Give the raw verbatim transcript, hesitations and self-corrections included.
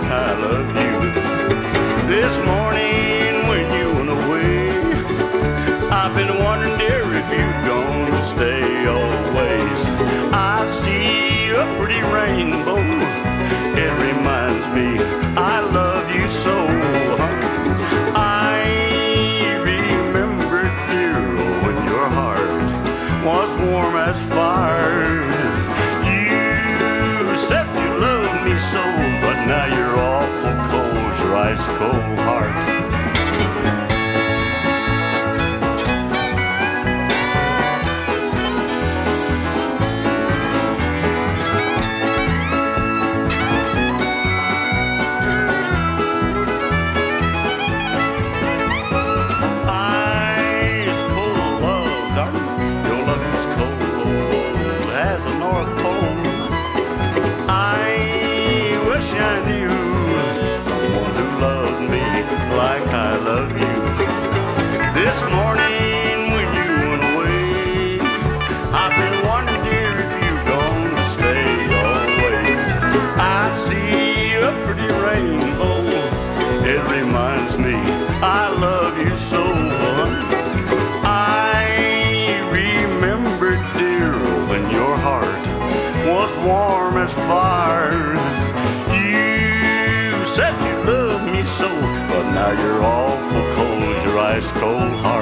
I love you. This morning when you went away, I've been wondering, dear, if you're gonna stay always. I see a pretty rainbow. It reminds me I love you so. I remember, dear, when your heart was warm as fire. You said you loved me so, but now you're awful cold, your ice cold heart. Like I love you. This morning when you went away, I've been wondering, dear, if you're gonna stay always. I see a pretty rainbow. It reminds me I love you so. I remember, dear, when your heart was warm as fire. You said you loved me so, but now you're awful cold, your ice cold heart.